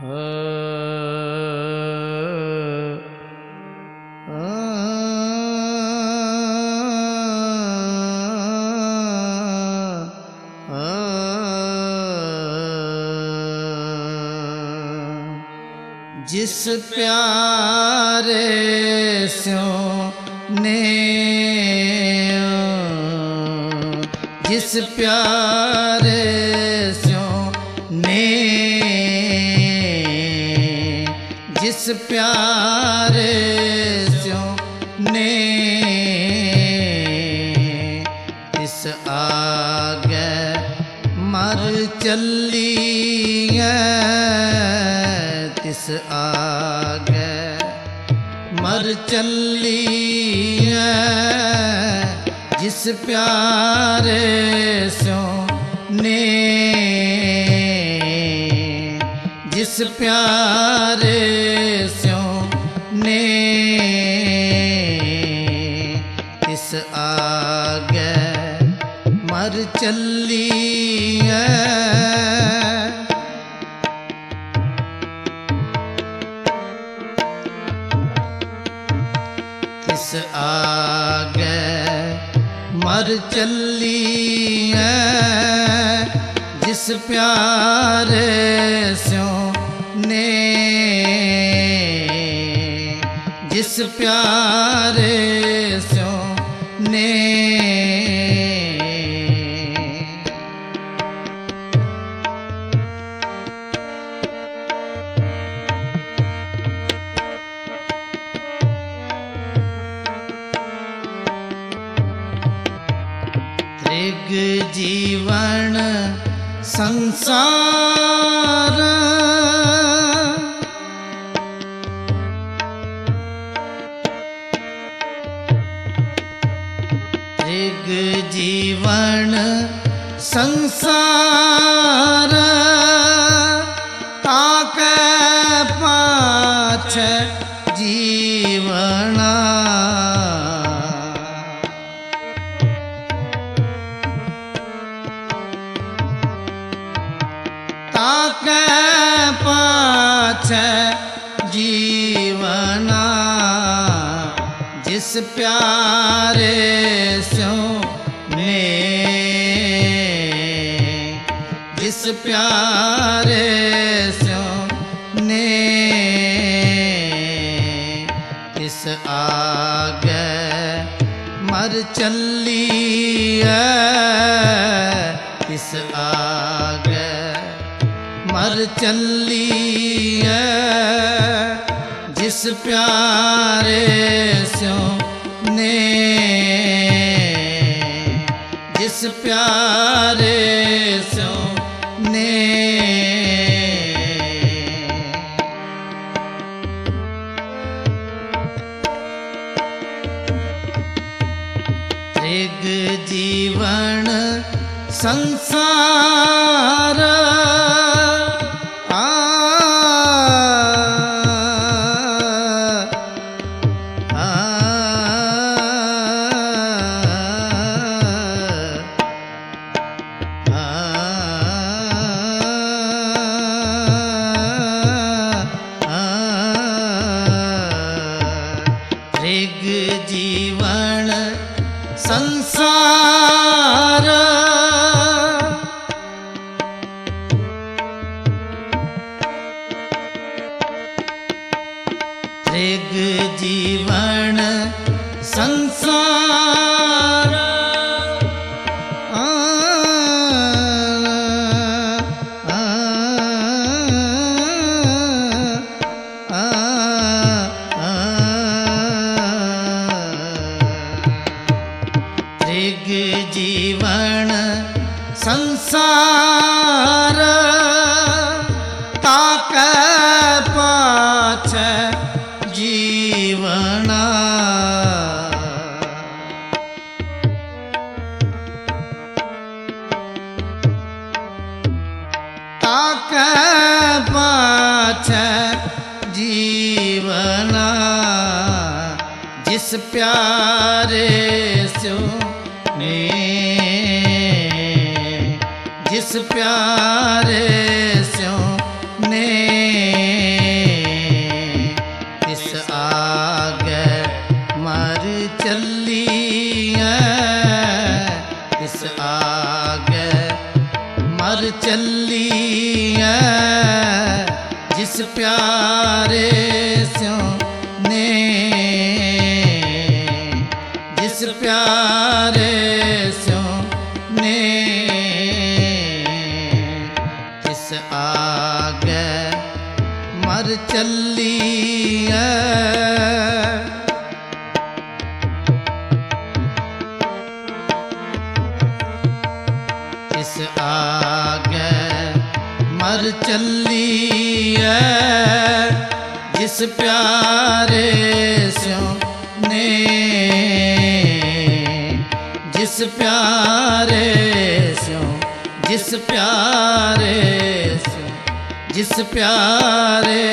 जिस प्यारे स्यों ने, जिस प्यारे स्यों ने, जिस प्यारे स्यों ने, इस आगे मर चली तिस आगे मर चली जिस प्यारे स्यों ने, जिस प्यारे स्यों ने, इस आगे मर चली इस आगे मर चली जिस प्यारे स्यों ने, जिस प्यारे स्यों ने, त्रिग जीवन संसार, त्रिग जीवन संसार, ताके पाछे जीवना, ताके पाछे जीवना, जिस प्यारे स्यों ने, जिस प्यारे स्यों ने, इस आगे मर चली इस आगे मर चली जिस प्यारे स्यों ने, जिस प्यारे स्यों ने, त्रिग जीवन संसार, त्रिग जीवन संसार, त्रिग जीवन संसार, त्रिग जीवन संसार, ताके पाछे जीवना, ताके पाछे जीवना, जिस प्यारे स्यों ने, जिस प्यारे स्यों ने, जिस प्यारे स्यों ने, जिस प्यारे स्यों ने, किस आगे मर चली किस आगे मर चली जिस प्यारे स्यों ने, जिस प्यारे स्यों, जिस प्यारे स्यों, जिस प्यारे